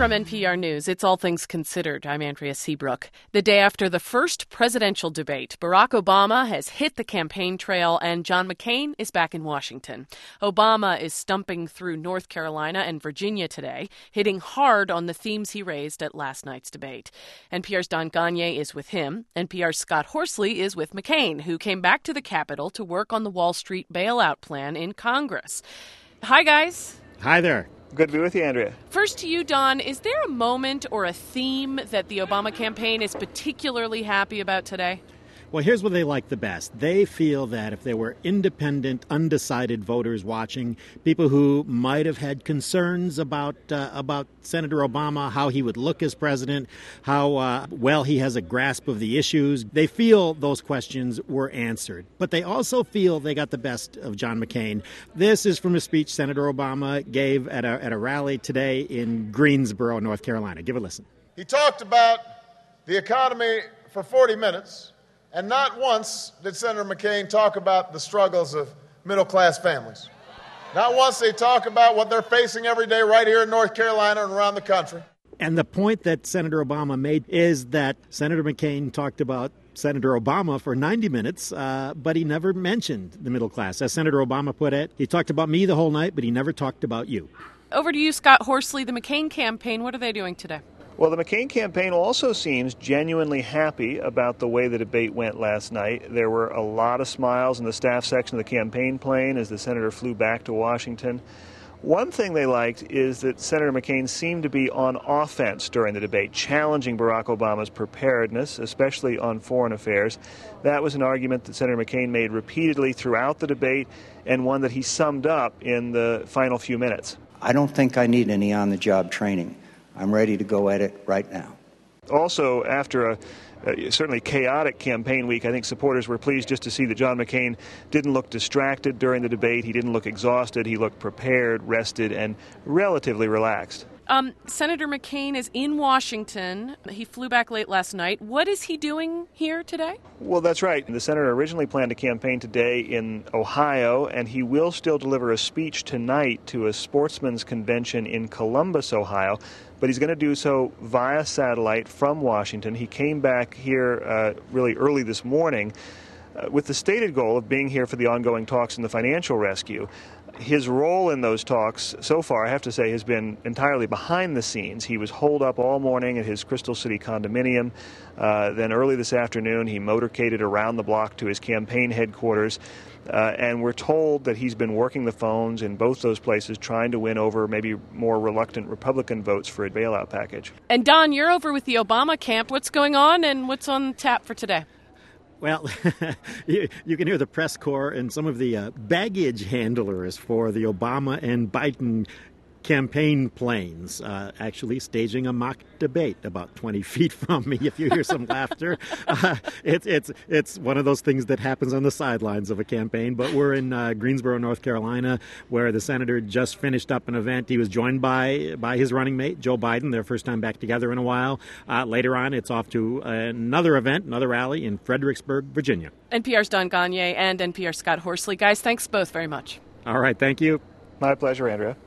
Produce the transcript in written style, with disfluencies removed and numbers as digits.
From NPR News, it's All Things Considered. I'm Andrea Seabrook. The day after the first presidential debate, Barack Obama has hit the campaign trail and John McCain is back in Washington. Obama is stumping through North Carolina and Virginia today, hitting hard on the themes he raised at last night's debate. NPR's Don Gonyea is with him. NPR's Scott Horsley is with McCain, who came back to the Capitol to work on the Wall Street bailout plan in Congress. Hi, guys. Hi there. Good to be with you, Andrea. First to you, Don. Is there a moment or a theme that the Obama campaign is particularly happy about today? Well, here's what they like the best. They feel that if there were independent, undecided voters watching, people who might have had concerns about Senator Obama, how he would look as president, how well he has a grasp of the issues, they feel those questions were answered. But they also feel they got the best of John McCain. This is from a speech Senator Obama gave at a rally today in Greensboro, North Carolina. Give a listen. He talked about the economy for 40 minutes. And not once did Senator McCain talk about the struggles of middle-class families. Not once did he talk about what they're facing every day right here in North Carolina and around the country. And the point that Senator Obama made is that Senator McCain talked about Senator Obama for 90 minutes, but he never mentioned the middle class. As Senator Obama put it, he talked about me the whole night, but he never talked about you. Over to you, Scott Horsley. The McCain campaign, what are they doing today? Well, the McCain campaign also seems genuinely happy about the way the debate went last night. There were a lot of smiles in the staff section of the campaign plane as the senator flew back to Washington. One thing they liked is that Senator McCain seemed to be on offense during the debate, challenging Barack Obama's preparedness, especially on foreign affairs. That was an argument that Senator McCain made repeatedly throughout the debate and one that he summed up in the final few minutes. I don't think I need any on-the-job training. I'm ready to go at it right now. Also, after a certainly chaotic campaign week, I think supporters were pleased just to see that John McCain didn't look distracted during the debate. He didn't look exhausted. He looked prepared, rested, and relatively relaxed. Senator McCain is in Washington. He flew back late last night. What is he doing here today? Well, that's right. The senator originally planned to campaign today in Ohio, and he will still deliver a speech tonight to a sportsman's convention in Columbus, Ohio. But he's going to do so via satellite from Washington. He came back here really early this morning with the stated goal of being here for the ongoing talks in the financial rescue. His role in those talks so far, I have to say, has been entirely behind the scenes. He was holed up all morning at his Crystal City condominium. Then early this afternoon, he motorcaded around the block to his campaign headquarters. And we're told that he's been working the phones in both those places, trying to win over maybe more reluctant Republican votes for a bailout package. And Don, you're over with the Obama camp. What's going on and what's on tap for today? Well, you can hear the press corps and some of the baggage handlers for the Obama and Biden campaign planes actually staging a mock debate about 20 feet from me. If you hear some laughter, it's one of those things that happens on the sidelines of a campaign. But we're in Greensboro, North Carolina, where the senator just finished up an event. He was joined by his running mate, Joe Biden, their first time back together in a while. Later on, it's off to another event, another rally in Fredericksburg, Virginia. NPR's Don Gonyea and NPR's Scott Horsley. Guys, thanks both very much. All right, thank you. My pleasure, Andrea.